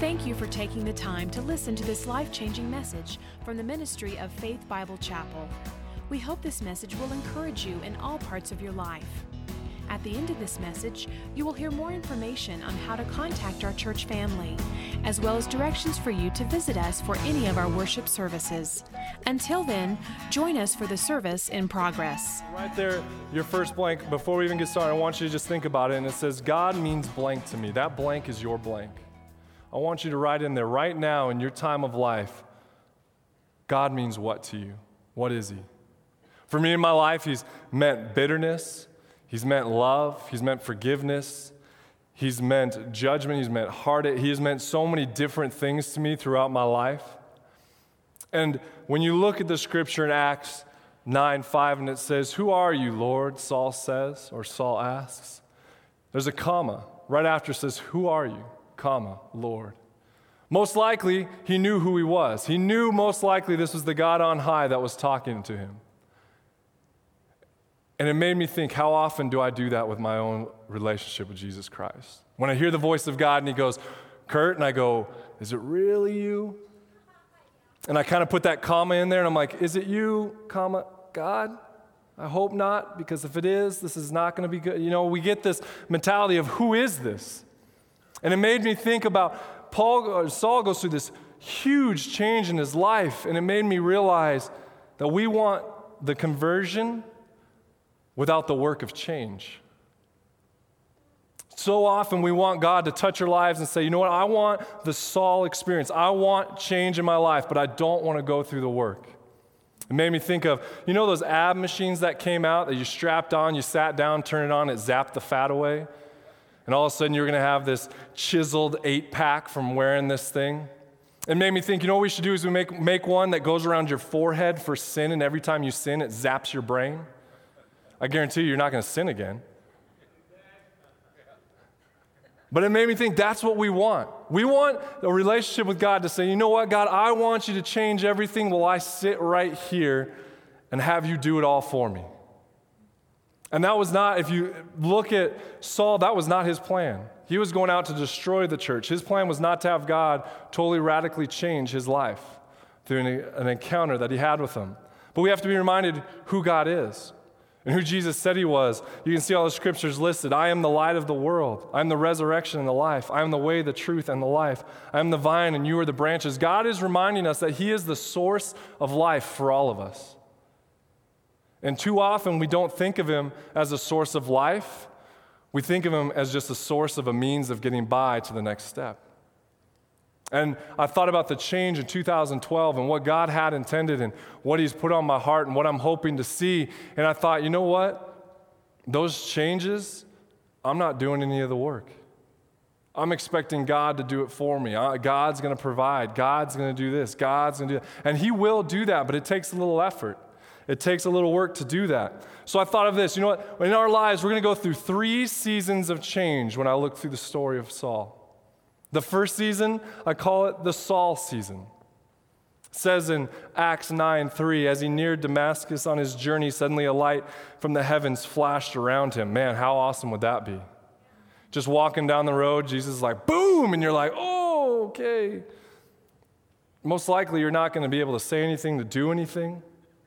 Thank you for taking the time to listen to this life-changing message from the ministry of Faith Bible Chapel. We hope this message will encourage you in all parts of your life. At the end of this message, you will hear more information on how to contact our church family, as well as directions for you to visit us for any of our worship services. Until then, join us for the service in progress. Right there, your first blank, before we even get started, I want you to just think about it, and it says, God means blank to me. That blank is your blank. I want you to write in there right now in your time of life, God means what to you? What is He? For me in my life, He's meant bitterness. He's meant love. He's meant forgiveness. He's meant judgment. He's meant heartache. He has meant so many different things to me throughout my life. And when you look at the scripture in Acts 9:5, and it says, "Who are you, Lord?" Saul says, or Saul asks. There's a comma. Right after it says, "Who are you?" comma, Lord. Most likely, he knew who he was. He knew most likely this was the God on high that was talking to him. And it made me think, how often do I do that with my own relationship with Jesus Christ? When I hear the voice of God and He goes, "Kurt," and I go, "Is it really you?" And I kind of put that comma in there, and I'm like, "Is it you, comma, God? I hope not, because if it is, this is not going to be good." You know, we get this mentality of, who is this? And it made me think about Saul goes through this huge change in his life, and it made me realize that we want the conversion without the work of change. So often we want God to touch our lives and say, "You know what, I want the Saul experience. I want change in my life, but I don't want to go through the work." It made me think of, you know those ab machines that came out that you strapped on, you sat down, turn it on, it zapped the fat away? And all of a sudden you're going to have this chiseled 8-pack from wearing this thing. It made me think, you know what we should do is we make one that goes around your forehead for sin, and every time you sin, it zaps your brain. I guarantee you're not going to sin again. But it made me think that's what we want. We want a relationship with God to say, "You know what, God, I want you to change everything while I sit right here and have you do it all for me." And that was not, if you look at Saul, that was not his plan. He was going out to destroy the church. His plan was not to have God totally radically change his life through an encounter that he had with him. But we have to be reminded who God is and who Jesus said He was. You can see all the scriptures listed. "I am the light of the world. I am the resurrection and the life. I am the way, the truth, and the life. I am the vine, and you are the branches." God is reminding us that He is the source of life for all of us. And too often we don't think of Him as a source of life. We think of Him as just a source of a means of getting by to the next step. And I thought about the change in 2012 and what God had intended and what He's put on my heart and what I'm hoping to see. And I thought, you know what? Those changes, I'm not doing any of the work. I'm expecting God to do it for me. God's going to provide. God's going to do this. God's going to do that. And He will do that, but it takes a little effort. It takes a little work to do that. So I thought of this. You know what? In our lives, we're going to go through 3 seasons of change when I look through the story of Saul. The first season, I call it the Saul season. It says in Acts 9:3, "As he neared Damascus on his journey, suddenly a light from the heavens flashed around him." Man, how awesome would that be? Just walking down the road, Jesus is like, boom, and you're like, oh, okay. Most likely you're not going to be able to say anything, to do anything.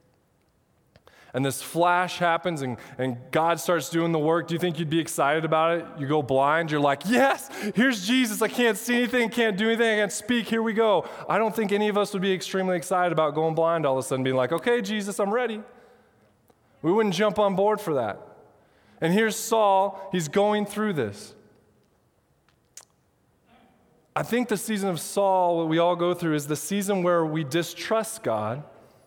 And this flash happens and God starts doing the work. Do you think you'd be excited about it? You go blind, you're like, yes, here's Jesus. I can't see anything, can't do anything, I can't speak, here we go. I don't think any of us would be extremely excited about going blind all of a sudden, being like, okay, Jesus, I'm ready. We wouldn't jump on board for that. And here's Saul, he's going through this. I think the season of Saul, what we all go through, is the season where we distrust God,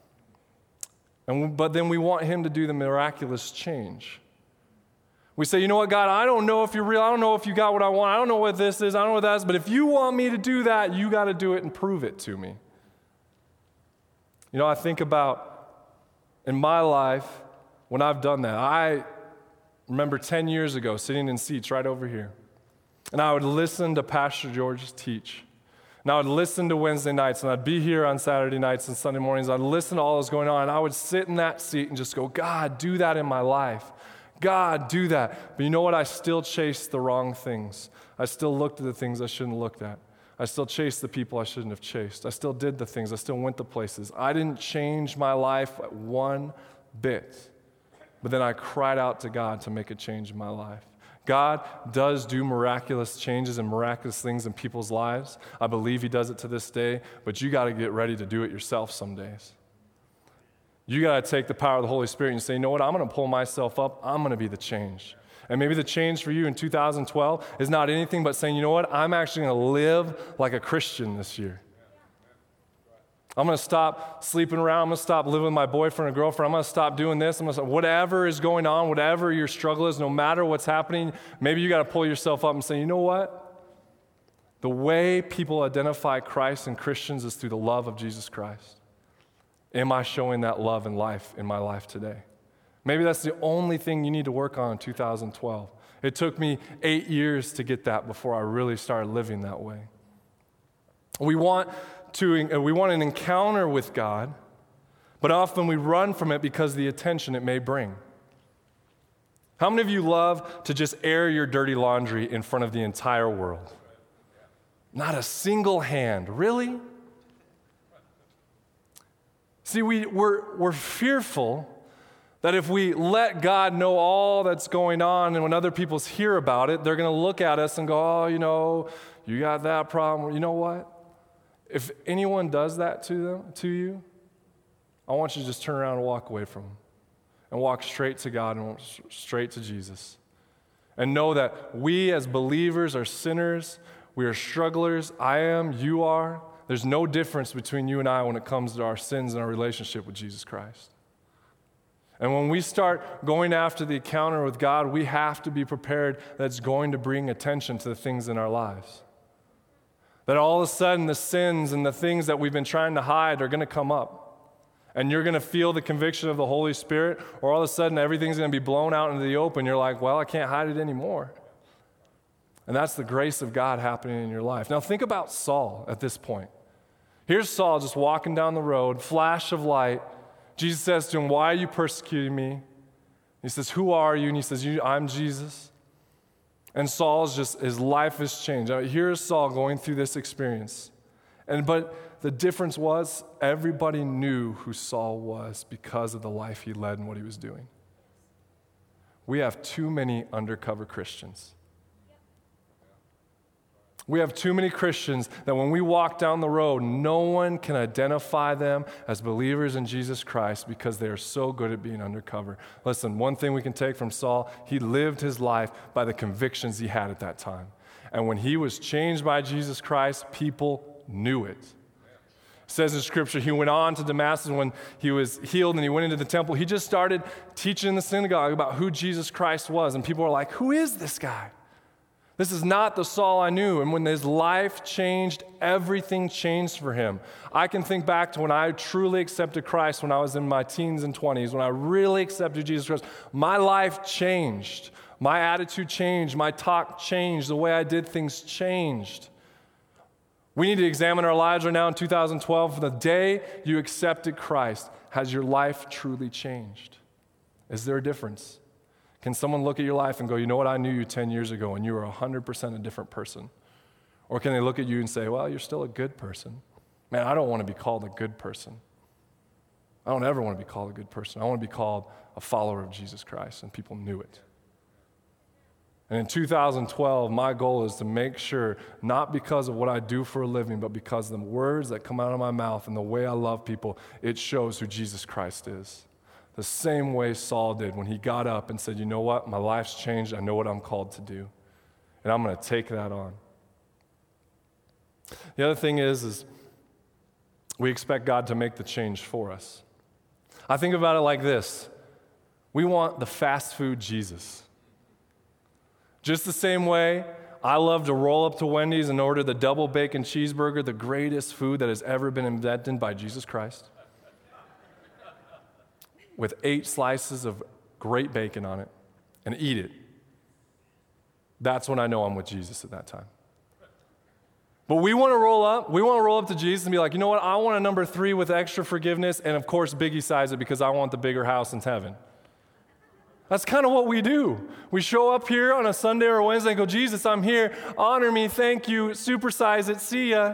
but then we want Him to do the miraculous change. We say, "You know what, God, I don't know if you're real. I don't know if you got what I want. I don't know what this is. I don't know what that is. But if you want me to do that, you got to do it and prove it to me." You know, I think about in my life when I've done that. I remember 10 years ago sitting in seats right over here. And I would listen to Pastor George teach. And I would listen to Wednesday nights, and I'd be here on Saturday nights and Sunday mornings. I'd listen to all that's going on, and I would sit in that seat and just go, "God, do that in my life. God, do that." But you know what? I still chased the wrong things. I still looked at the things I shouldn't have looked at. I still chased the people I shouldn't have chased. I still did the things. I still went to places. I didn't change my life one bit. But then I cried out to God to make a change in my life. God does do miraculous changes and miraculous things in people's lives. I believe he does it to this day, but you got to get ready to do it yourself some days. You got to take the power of the Holy Spirit and say, you know what, I'm going to pull myself up. I'm going to be the change. And maybe the change for you in 2012 is not anything but saying, you know what, I'm actually going to live like a Christian this year. I'm going to stop sleeping around. I'm going to stop living with my boyfriend or girlfriend. I'm going to stop doing this. Whatever is going on, whatever your struggle is, no matter what's happening, maybe you got to pull yourself up and say, you know what? The way people identify Christ and Christians is through the love of Jesus Christ. Am I showing that love in life, in my life today? Maybe that's the only thing you need to work on in 2012. It took me 8 years to get that before I really started living that way. We want an encounter with God, but often we run from it because of the attention it may bring. How many of you love to just air your dirty laundry in front of the entire world? Not a single hand. Really? See, we're fearful that if we let God know all that's going on, and when other people hear about it, they're going to look at us and go, oh, you got that problem. You know what? If anyone does that to you, I want you to just turn around and walk away from them and walk straight to God and straight to Jesus. And know that we as believers are sinners. We are strugglers. I am, you are. There's no difference between you and I when it comes to our sins and our relationship with Jesus Christ. And when we start going after the encounter with God, we have to be prepared that it's going to bring attention to the things in our lives. That all of a sudden the sins and the things that we've been trying to hide are going to come up. And you're going to feel the conviction of the Holy Spirit, or all of a sudden everything's going to be blown out into the open. You're like, well, I can't hide it anymore. And that's the grace of God happening in your life. Now think about Saul at this point. Here's Saul just walking down the road, flash of light. Jesus says to him, why are you persecuting me? He says, who are you? And he says, I'm Jesus. And Saul's just, his life has changed. Now, here's Saul going through this experience. But the difference was everybody knew who Saul was because of the life he led and what he was doing. We have too many undercover Christians. We have too many Christians that when we walk down the road, no one can identify them as believers in Jesus Christ because they are so good at being undercover. Listen, one thing we can take from Saul, he lived his life by the convictions he had at that time. And when he was changed by Jesus Christ, people knew it. It says in Scripture, he went on to Damascus when he was healed and he went into the temple. He just started teaching in the synagogue about who Jesus Christ was. And people were like, who is this guy? This is not the Saul I knew. And when his life changed, everything changed for him. I can think back to when I truly accepted Christ when I was in my teens and 20s, when I really accepted Jesus Christ. My life changed. My attitude changed. My talk changed. The way I did things changed. We need to examine our lives right now in 2012. From the day you accepted Christ, has your life truly changed? Is there a difference? Can someone look at your life and go, you know what, I knew you 10 years ago and you were 100% a different person? Or can they look at you and say, well, you're still a good person? Man, I don't want to be called a good person. I don't ever want to be called a good person. I want to be called a follower of Jesus Christ, and people knew it. And in 2012, my goal is to make sure, not because of what I do for a living, but because of the words that come out of my mouth and the way I love people, it shows who Jesus Christ is. The same way Saul did when he got up and said, you know what, my life's changed, I know what I'm called to do, and I'm going to take that on. The other thing is we expect God to make the change for us. I think about it like this. We want the fast food Jesus. Just the same way I love to roll up to Wendy's and order the double bacon cheeseburger, the greatest food that has ever been invented by Jesus Christ, with 8 slices of great bacon on it, and eat it. That's when I know I'm with Jesus at that time. But we want to roll up to Jesus and be like, you know what, I want a number 3 with extra forgiveness, and of course, biggie size it because I want the bigger house in heaven. That's kind of what we do. We show up here on a Sunday or a Wednesday and go, Jesus, I'm here. Honor me. Thank you. Supersize it. See ya.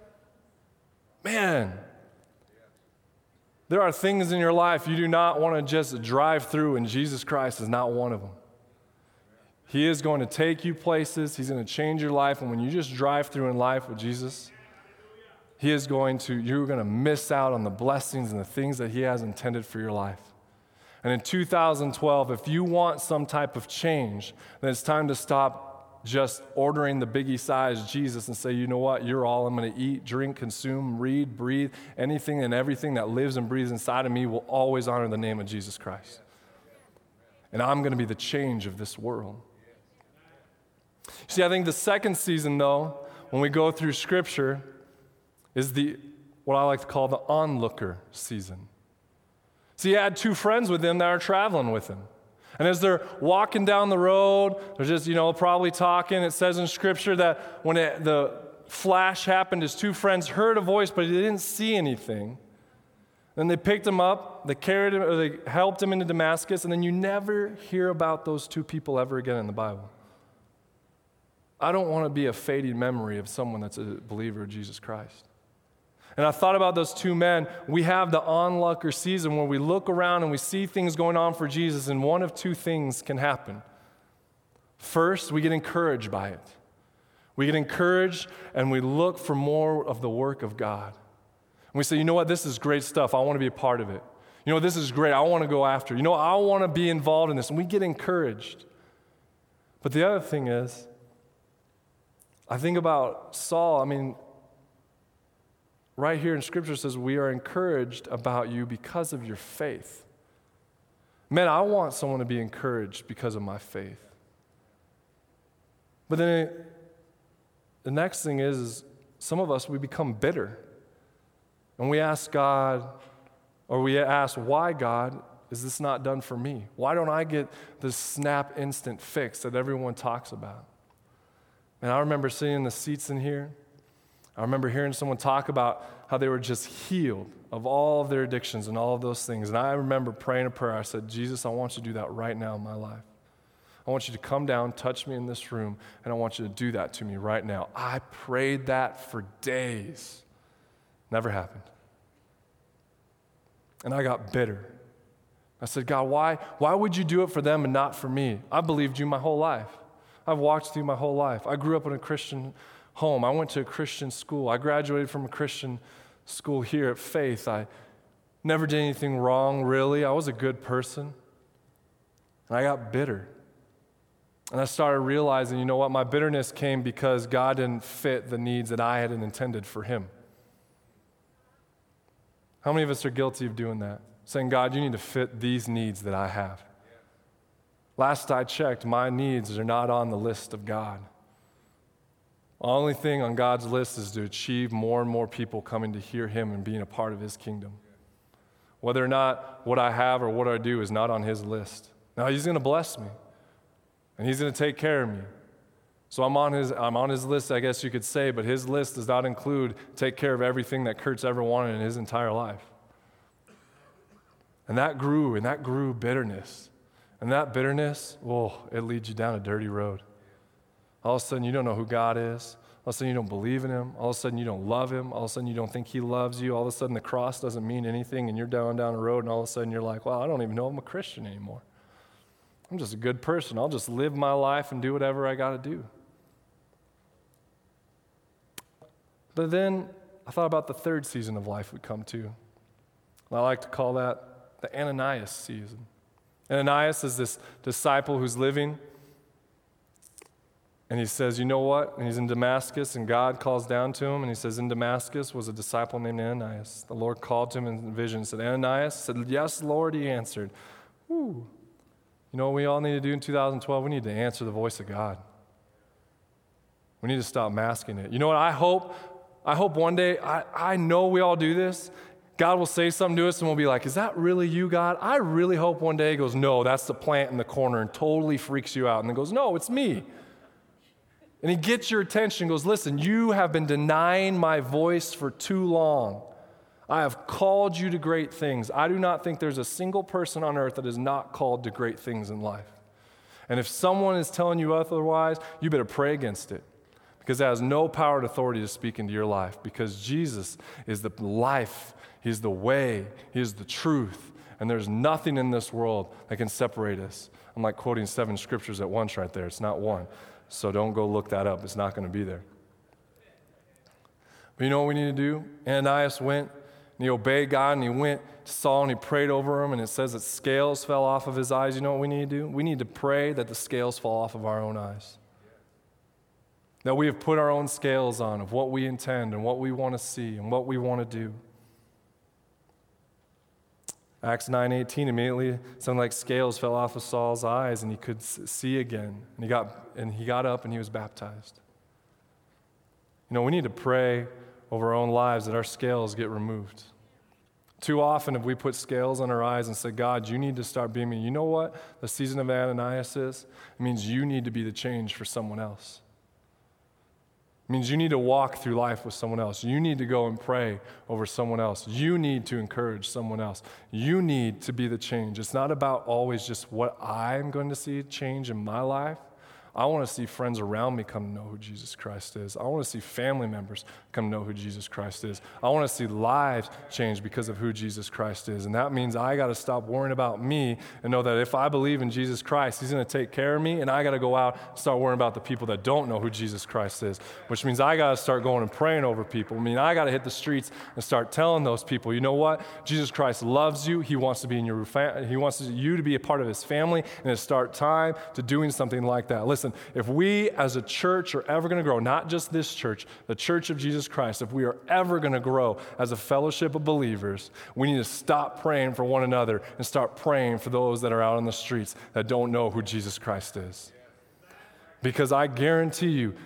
Man, there are things in your life you do not want to just drive through, and Jesus Christ is not one of them. He is going to take you places. He's going to change your life. And when you just drive through in life with Jesus, you're going to miss out on the blessings and the things that He has intended for your life. And in 2012, if you want some type of change, then it's time to stop just ordering the biggie size Jesus and say, you know what, you're all I'm going to eat, drink, consume, read, breathe. Anything and everything that lives and breathes inside of me will always honor the name of Jesus Christ. And I'm going to be the change of this world. See, I think the second season, though, when we go through Scripture, is what I like to call the onlooker season. See, he had two friends with him that are traveling with him. And as they're walking down the road, they're just, probably talking. It says in Scripture that when the flash happened, his two friends heard a voice, but they didn't see anything. Then they picked him up, they carried him, or they helped him into Damascus, and then you never hear about those two people ever again in the Bible. I don't want to be a fading memory of someone that's a believer of Jesus Christ. And I thought about those two men. We have the onlooker season where we look around and we see things going on for Jesus, and one of two things can happen. First, we get encouraged by it. We get encouraged and we look for more of the work of God. And we say, you know what, this is great stuff. I want to be a part of it. You know, this is great. I want to go after. You know, I want to be involved in this. And we get encouraged. But the other thing is, I think about Saul. Right here in Scripture says, we are encouraged about you because of your faith. Man, I want someone to be encouraged because of my faith. But then the next thing is some of us, we become bitter. And we ask God, or we ask, why, God, is this not done for me? Why don't I get the snap instant fix that everyone talks about? And I remember sitting in the seats in here. I remember hearing someone talk about how they were just healed of all of their addictions and all of those things. And I remember praying a prayer. I said, Jesus, I want you to do that right now in my life. I want you to come down, touch me in this room, and I want you to do that to me right now. I prayed that for days. Never happened. And I got bitter. I said, God, why would you do it for them and not for me? I believed you my whole life. I've walked through my whole life. I grew up in a Christian home. I went to a Christian school. I graduated from a Christian school here at Faith. I never did anything wrong, really. I was a good person. And I got bitter. And I started realizing, you know what, my bitterness came because God didn't fit the needs that I had intended for Him. How many of us are guilty of doing that? Saying, God, you need to fit these needs that I have. Last I checked, my needs are not on the list of God. The only thing on God's list is to achieve more and more people coming to hear Him and being a part of His kingdom. Whether or not what I have or what I do is not on His list. Now, He's going to bless me, and He's going to take care of me. So I'm on His list, I guess you could say, but His list does not include take care of everything that Kurt's ever wanted in his entire life. And that grew bitterness. And that bitterness, it leads you down a dirty road. All of a sudden, you don't know who God is. All of a sudden, you don't believe in Him. All of a sudden, you don't love Him. All of a sudden, you don't think He loves you. All of a sudden, the cross doesn't mean anything, and you're down a road, and all of a sudden, you're like, well, I don't even know I'm a Christian anymore. I'm just a good person. I'll just live my life and do whatever I got to do. But then I thought about the third season of life we come to. And I like to call that the Ananias season. Ananias is this disciple who's living, and he says, you know what? And he's in Damascus, and God calls down to him, and he says, in Damascus was a disciple named Ananias. The Lord called to him in a vision and said, Ananias? Said, yes, Lord, he answered. Whew. You know what we all need to do in 2012? We need to answer the voice of God. We need to stop masking it. You know what? I hope one day, I know we all do this. God will say something to us and we'll be like, is that really you, God? I really hope one day He goes, no, that's the plant in the corner, and totally freaks you out. And then goes, no, it's me. And He gets your attention and goes, listen, you have been denying my voice for too long. I have called you to great things. I do not think there's a single person on earth that is not called to great things in life. And if someone is telling you otherwise, you better pray against it, because it has no power and authority to speak into your life, because Jesus is the life, He is the way, He is the truth, and there's nothing in this world that can separate us. I'm like quoting 7 scriptures at once right there. It's not one. So don't go look that up. It's not going to be there. But you know what we need to do? Ananias went and he obeyed God, and he went to Saul and he prayed over him, and it says that scales fell off of his eyes. You know what we need to do? We need to pray that the scales fall off of our own eyes. That we have put our own scales on of what we intend and what we want to see and what we want to do. Acts 9:18, immediately something like scales fell off of Saul's eyes and he could see again. And he got up and he was baptized. You know, we need to pray over our own lives that our scales get removed. Too often have we put scales on our eyes and said, God, you need to start beaming. You know what the season of Ananias is? It means you need to be the change for someone else. It means you need to walk through life with someone else. You need to go and pray over someone else. You need to encourage someone else. You need to be the change. It's not about always just what I'm going to see change in my life. I want to see friends around me come to know who Jesus Christ is. I want to see family members come to know who Jesus Christ is. I want to see lives change because of who Jesus Christ is. And that means I got to stop worrying about me and know that if I believe in Jesus Christ, He's going to take care of me, and I got to go out and start worrying about the people that don't know who Jesus Christ is, which means I got to start going and praying over people. I mean, I got to hit the streets and start telling those people, you know what? Jesus Christ loves you. He wants to be in your family. He wants you to be a part of His family, and to start time to doing something like that. Listen, if we as a church are ever going to grow, not just this church, the Church of Jesus Christ, if we are ever going to grow as a fellowship of believers, we need to stop praying for one another and start praying for those that are out on the streets that don't know who Jesus Christ is. Because I guarantee you,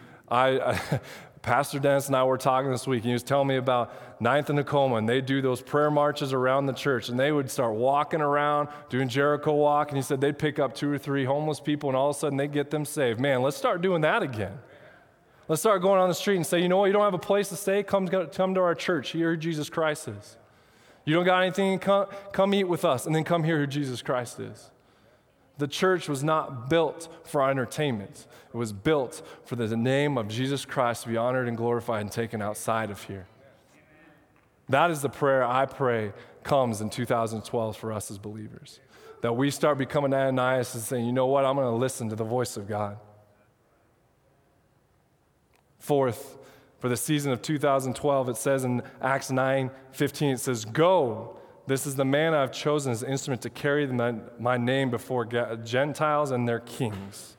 Pastor Dennis and I were talking this week, and he was telling me about 9th and Tacoma, and they do those prayer marches around the church, and they would start walking around, doing Jericho walk, and he said they'd pick up 2 or 3 homeless people, and all of a sudden they'd get them saved. Man, let's start doing that again. Let's start going on the street and say, you know what, you don't have a place to stay? Come to our church, hear who Jesus Christ is. You don't got anything, come eat with us, and then come hear who Jesus Christ is. The church was not built for our entertainment. It was built for the name of Jesus Christ to be honored and glorified and taken outside of here. That is the prayer I pray comes in 2012 for us as believers. That we start becoming Ananias and saying, you know what, I'm going to listen to the voice of God. Fourth, for the season of 2012, it says in Acts 9:15, it says, go. This is the man I've chosen as an instrument to carry my name before Gentiles and their kings.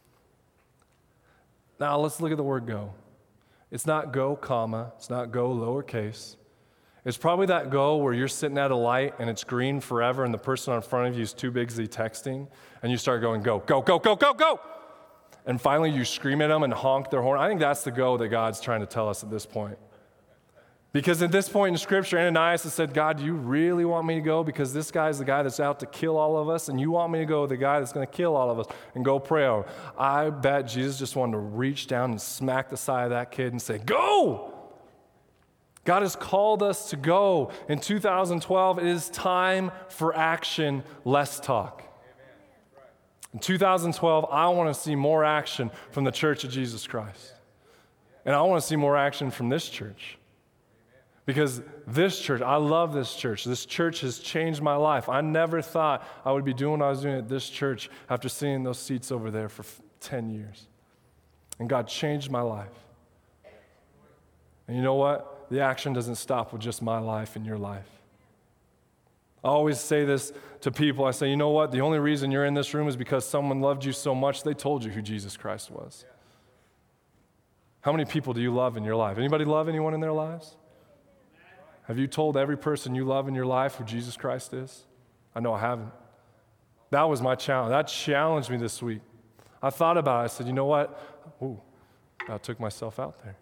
Now let's look at the word go. It's not go, comma. It's not go, lowercase. It's probably that go where you're sitting at a light and it's green forever and the person in front of you is too busy texting and you start going, go, go, go, go, go, go. And finally you scream at them and honk their horn. I think that's the go that God's trying to tell us at this point. Because at this point in Scripture, Ananias has said, God, do you really want me to go? Because this guy's the guy that's out to kill all of us, and you want me to go, the guy that's going to kill all of us, and go pray over. I bet Jesus just wanted to reach down and smack the side of that kid and say, go! God has called us to go. In 2012, it is time for action, less talk. In 2012, I want to see more action from the Church of Jesus Christ. And I want to see more action from this church. Because this church, I love this church. This church has changed my life. I never thought I would be doing what I was doing at this church after seeing those seats over there for 10 years. And God changed my life. And you know what? The action doesn't stop with just my life and your life. I always say this to people. I say, you know what? The only reason you're in this room is because someone loved you so much they told you who Jesus Christ was. How many people do you love in your life? Anybody love anyone in their lives? Have you told every person you love in your life who Jesus Christ is? I know I haven't. That was my challenge. That challenged me this week. I thought about it. I said, you know what? Ooh, I took myself out there.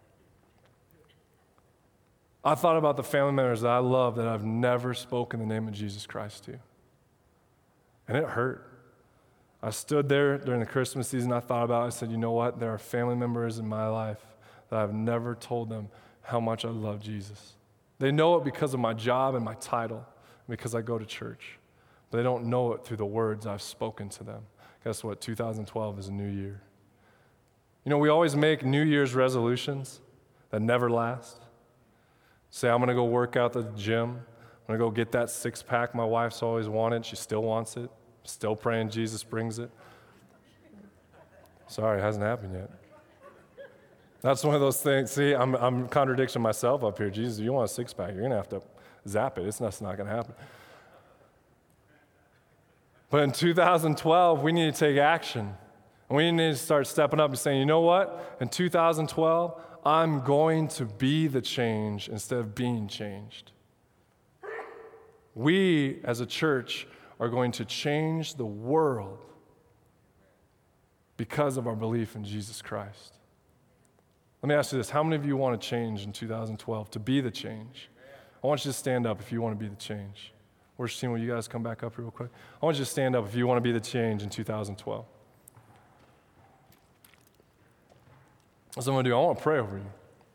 I thought about the family members that I love that I've never spoken the name of Jesus Christ to. And it hurt. I stood there during the Christmas season. I thought about it. I said, you know what? There are family members in my life that I've never told them how much I love Jesus. They know it because of my job and my title, because I go to church. But they don't know it through the words I've spoken to them. Guess what? 2012 is a new year. You know, we always make New Year's resolutions that never last. Say, I'm going to go work out at the gym. I'm going to go get that six-pack my wife's always wanted. She still wants it. Still praying Jesus brings it. Sorry, it hasn't happened yet. That's one of those things. See, I'm contradicting myself up here. Jesus, if you want a six-pack, you're going to have to zap it. It's not going to happen. But in 2012, we need to take action. And we need to start stepping up and saying, you know what? In 2012, I'm going to be the change instead of being changed. We, as a church, are going to change the world because of our belief in Jesus Christ. Let me ask you this. How many of you want to change in 2012, to be the change? I want you to stand up if you want to be the change. Worship team, will you guys come back up real quick? I want you to stand up if you want to be the change in 2012. That's what I'm going to do. I want to pray over you.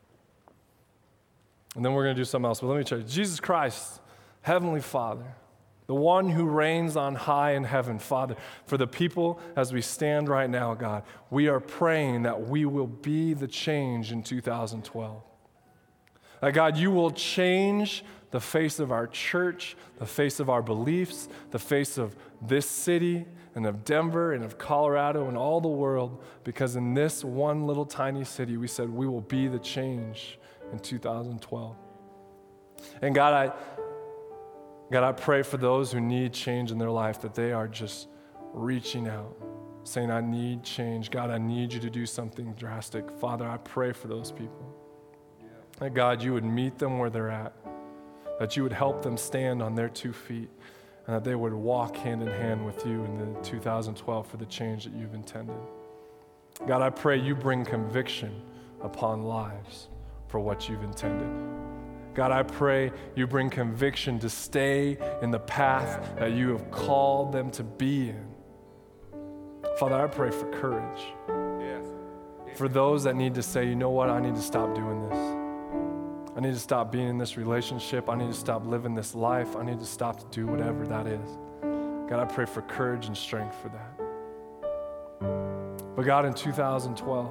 And then we're going to do something else. But let me tell you, Jesus Christ, Heavenly Father, the one who reigns on high in heaven, Father, for the people as we stand right now, God, we are praying that we will be the change in 2012. That, God, you will change the face of our church, the face of our beliefs, the face of this city and of Denver and of Colorado and all the world, because in this one little tiny city, we said we will be the change in 2012. And God, I pray for those who need change in their life, that they are just reaching out, saying, I need change. God, I need you to do something drastic. Father, I pray for those people. That, God, you would meet them where they're at, that you would help them stand on their 2 feet, and that they would walk hand in hand with you in the 2012 for the change that you've intended. God, I pray you bring conviction upon lives for what you've intended. God, I pray you bring conviction to stay in the path that you have called them to be in. Father, I pray for courage. For those that need to say, you know what, I need to stop doing this. I need to stop being in this relationship. I need to stop living this life. I need to stop to do whatever that is. God, I pray for courage and strength for that. But God, in 2012,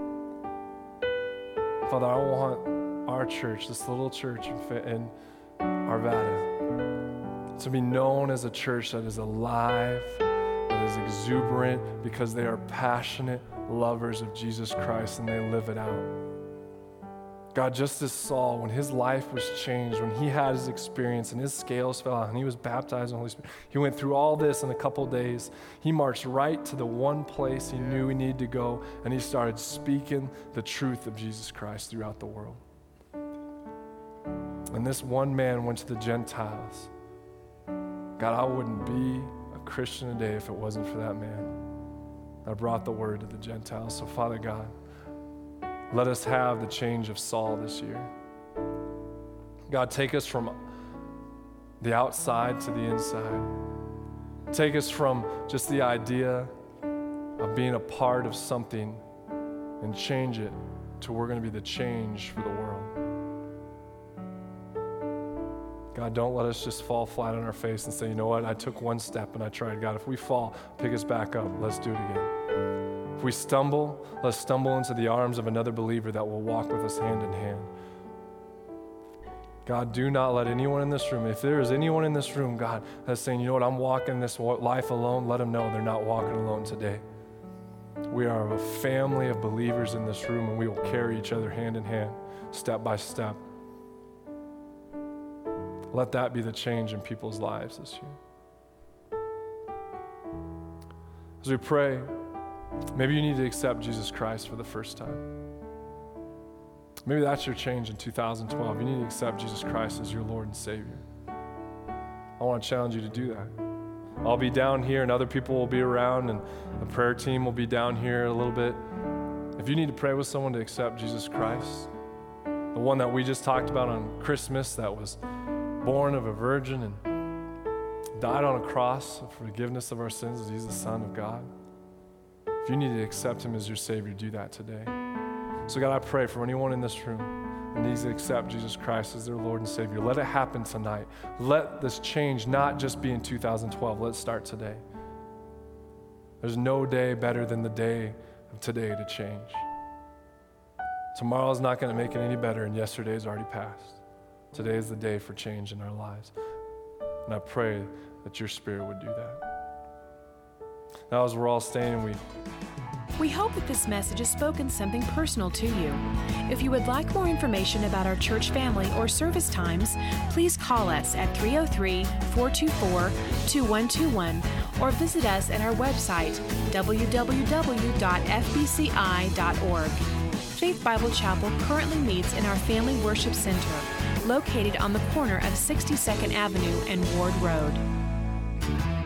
Father, I want our church, this little church in Arvada, to be known as a church that is alive, that is exuberant, because they are passionate lovers of Jesus Christ and they live it out. God, just as Saul, when his life was changed, when he had his experience and his scales fell out and he was baptized in the Holy Spirit, he went through all this in a couple of days. He marched right to the one place he knew he needed to go, and he started speaking the truth of Jesus Christ throughout the world. And this one man went to the Gentiles. God, I wouldn't be a Christian today if it wasn't for that man that brought the word to the Gentiles. So, Father God, let us have the change of Saul this year. God, take us from the outside to the inside. Take us from just the idea of being a part of something and change it to we're going to be the change for the world. God, don't let us just fall flat on our face and say, you know what, I took one step and I tried. God, if we fall, pick us back up. Let's do it again. If we stumble, let's stumble into the arms of another believer that will walk with us hand in hand. God, do not let anyone in this room, if there is anyone in this room, God, that's saying, you know what, I'm walking this life alone, let them know they're not walking alone today. We are a family of believers in this room, and we will carry each other hand in hand, step by step. Let that be the change in people's lives this year. As we pray, maybe you need to accept Jesus Christ for the first time. Maybe that's your change in 2012. You need to accept Jesus Christ as your Lord and Savior. I want to challenge you to do that. I'll be down here and other people will be around, and the prayer team will be down here a little bit. If you need to pray with someone to accept Jesus Christ, the one that we just talked about on Christmas, that was born of a virgin and died on a cross for forgiveness of our sins, as he's the Son of God. If you need to accept him as your Savior, do that today. So God, I pray for anyone in this room and needs to accept Jesus Christ as their Lord and Savior. Let it happen tonight. Let this change not just be in 2012. Let's start today. There's no day better than the day of today to change. Tomorrow's not going to make it any better, and yesterday's already passed. Today is the day for change in our lives. And I pray that your Spirit would do that. Now, as we're all staying, we hope that this message has spoken something personal to you. If you would like more information about our church family or service times, please call us at 303-424-2121 or visit us at our website, www.fbci.org. Faith Bible Chapel currently meets in our Family Worship Center, located on the corner of 62nd Avenue and Ward Road.